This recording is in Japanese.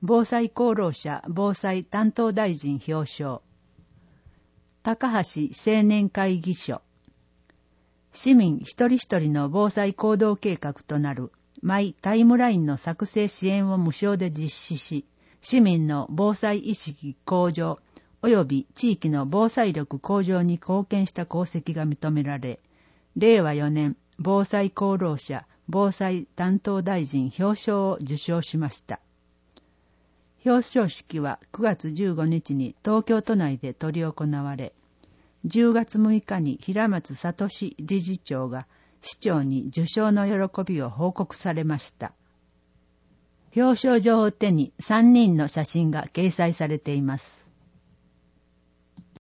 防災功労者防災担当大臣表彰。高橋青年会議所。市民一人一人の防災行動計画となるマイタイムラインの作成支援を無償で実施し、市民の防災意識向上及び地域の防災力向上に貢献した功績が認められ、令和4年防災功労者防災担当大臣表彰を受賞しました。表彰式は9月15日に東京都内で執り行われ、10月6日に平松聡理事長が市長に受賞の喜びを報告されました。表彰状を手に3人の写真が掲載されています。